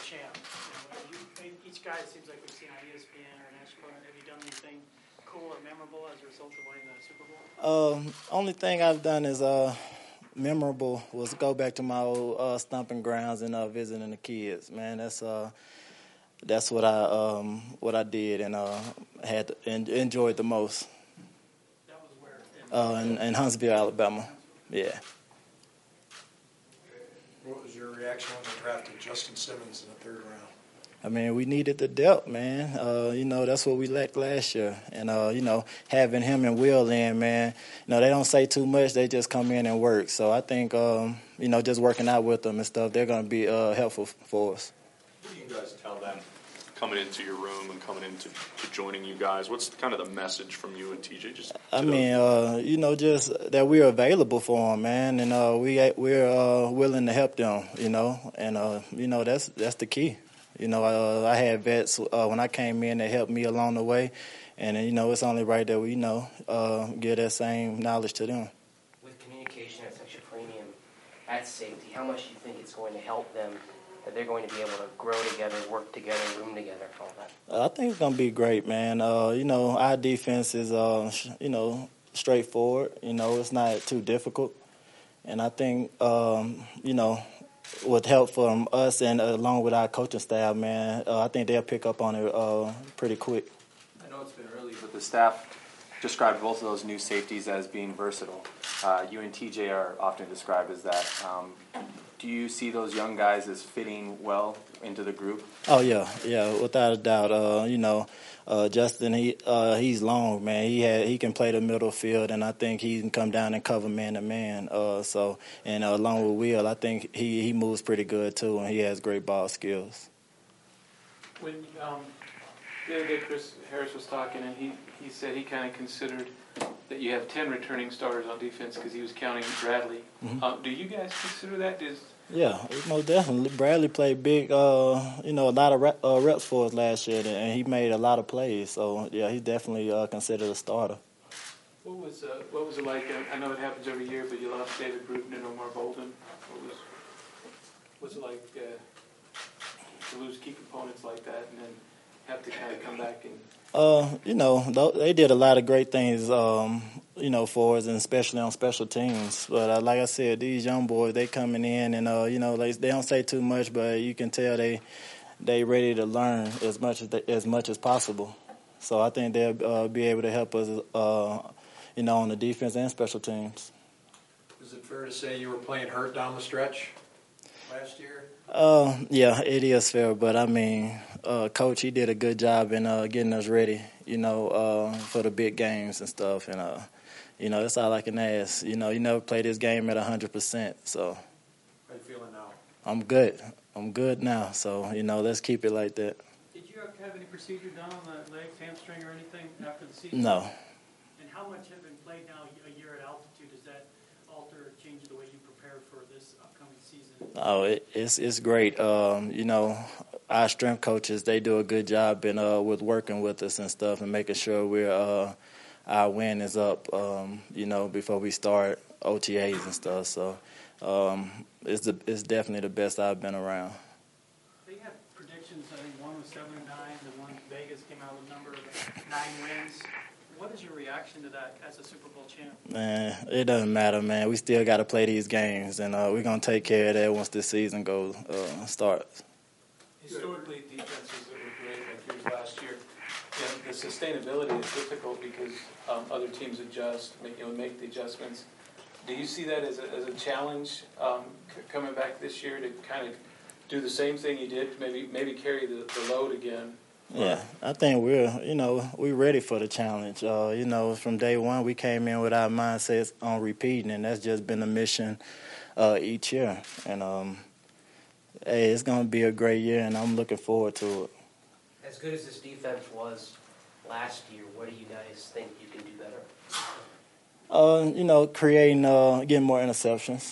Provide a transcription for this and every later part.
champ. Each guy, it seems like we've seen on ESPN or National. Have you done anything cool or memorable as a result of winning the Super Bowl? Only thing I've done is memorable was go back to my old stomping grounds and visiting the kids. Man, that's what I did and had enjoyed the most. That was where? In Huntsville, Alabama. Yeah. What was your reaction when they drafted Justin Simmons in the third round? I mean, we needed the depth, man. That's what we lacked last year. And, having him and Will in, man, they don't say too much. They just come in and work. So I think, just working out with them and stuff, they're going to be helpful for us. What do you guys tell them coming into your room and coming into joining you guys? What's kind of the message from you and TJ? Just that we're available for them, man, and we're willing to help them, and that's the key. I had vets when I came in that helped me along the way, and it's only right that we give that same knowledge to them. With communication at such a premium at safety, how much do you think it's going to help them? That they're going to be able to grow together, work together, room together, all that? I think it's going to be great, man. Our defense is, straightforward. It's not too difficult. And I think, with help from us and along with our coaching staff, man, I think they'll pick up on it pretty quick. I know it's been early, but the staff described both of those new safeties as being versatile. You and TJ are often described as that. Do you see those young guys as fitting well into the group? Oh, yeah, without a doubt. Justin, he's long, man. He can play the middle field, and I think he can come down and cover man-to-man. And along with Will, I think he moves pretty good, too, and he has great ball skills. When the other day Chris Harris was talking, and he said he kind of considered that you have 10 returning starters on defense because he was counting Bradley. Mm-hmm. Do you guys consider that? Yeah, most definitely. Bradley played big, a lot of reps for us last year, and he made a lot of plays. So, yeah, he's definitely considered a starter. What was it like? I know it happens every year, but you lost David Bruton and Omar Bolden. What's it like to lose key components like that and then have to kind of come back and... they did a lot of great things, for us, and especially on special teams. But like I said, these young boys, they coming in, and they don't say too much, but you can tell they ready to learn as much as possible. So I think they'll be able to help us, on the defense and special teams. Is it fair to say you were playing hurt down the stretch last year? Yeah, it is fair, but I mean, Coach, he did a good job in getting us ready, for the big games and stuff, and that's all I can ask. You never play this game at 100%, so. How you feeling now? I'm good. I'm good now, so let's keep it like that. Did you have any procedure done on the legs, hamstring, or anything after the season? No. And how much have been played now a year at altitude? Does that alter or change the way you prepare for this upcoming season? Oh, it's great. Our strength coaches, they do a good job with working with us and stuff and making sure our win is up, before we start OTAs and stuff. So it's definitely the best I've been around. They had predictions. I think one was 7-9. The one Vegas came out with a number of 9 wins. What is your reaction to that as a Super Bowl champ? Man, it doesn't matter, man. We still got to play these games, and we're going to take care of that once this season starts. Historically, defenses that were great like yours last year, the sustainability is difficult because other teams adjust, make the adjustments. Do you see that as a challenge coming back this year to kind of do the same thing you did, maybe carry the load again? Yeah, I think we're ready for the challenge. From day one, we came in with our mindsets on repeating, and that's just been a mission each year. And, it's going to be a great year, and I'm looking forward to it. As good as this defense was last year, what do you guys think you can do better? Creating, getting more interceptions.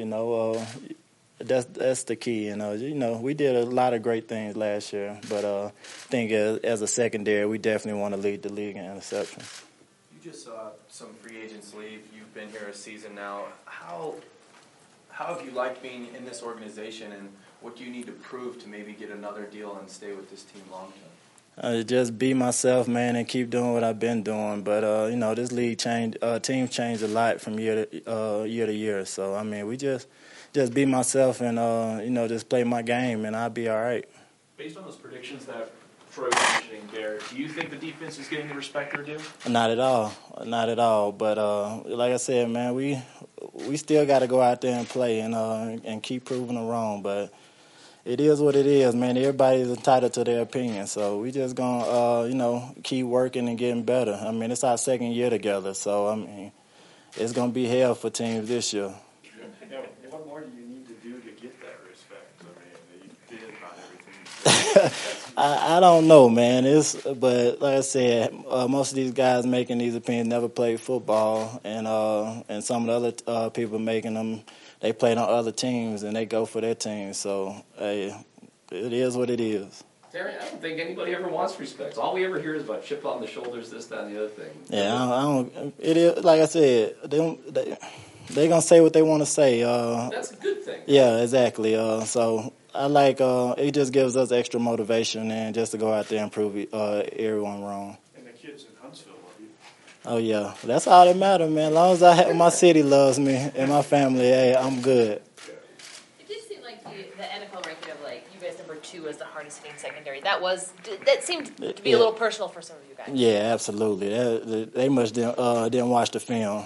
That's the key. We did a lot of great things last year, but I think as a secondary, we definitely want to lead the league in interceptions. You just saw some free agents leave. You've been here a season now. How how have you liked being in this organization, and what do you need to prove to maybe get another deal and stay with this team long term? Just be myself, man, and keep doing what I've been doing. But you know, this league teams change a lot from year to year. So I mean, we just be myself and you know, just play my game, and I'll be all right. Based on those predictions that Troy was mentioning there, do you think the defense is getting the respect they're due? Not at all. But like I said, man, we still got to go out there and play and keep proving them wrong. But it is what it is, man. Everybody's entitled to their opinion, so we just gonna you know, keep working and getting better. I mean, it's our second year together, so I mean, it's gonna be hell for teams this year. What more do you need to do to get that respect? I mean, you did about everything. I don't know, man. But like I said, most of these guys making these opinions never played football, and some of the other people making them, they played on other teams and they go for their team. So hey, it is what it is. Terry, I don't think anybody ever wants respect. All we ever hear is about chip on the shoulders, this, that, and the other thing. Yeah, I don't. It is like I said. They gonna say what they want to say. That's a good thing. Yeah, exactly. So I like it. Just gives us extra motivation and just to go out there and prove everyone wrong. And the kids in Huntsville love you. Oh yeah, that's all that matters, man. As long as my city loves me and my family, hey, I'm good. It did seem like the NFL ranking of like you guys number 2 as the hardest hitting secondary. That seemed to be a little personal for some of you guys. Yeah, absolutely. They must didn't watch the film.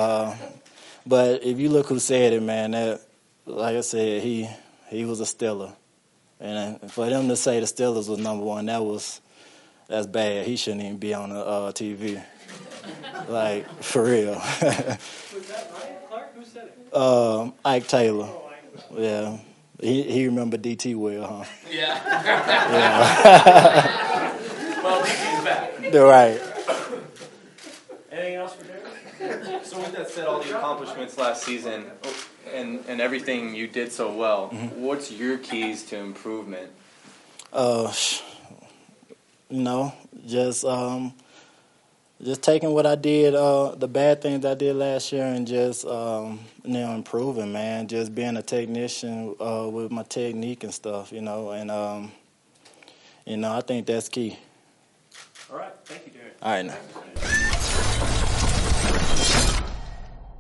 But if you look who said it, man, that, like I said, he was a Steeler, and for them to say the Steelers was number 1, that's bad. He shouldn't even be on the TV, like for real. Was that Ryan Clark? Who said it? Ike Taylor. Yeah, he remembered DT well, huh? Yeah. Yeah. Well, DT's back. They're right. Anything else for Derek? So with that said, all the accomplishments last season and everything you did so well, what's your keys to improvement? You know, just taking what I did, the bad things I did last year, and just improving, man. Just being a technician with my technique and stuff, you know, and I think that's key. All right. Thank you, Derek. All right, now.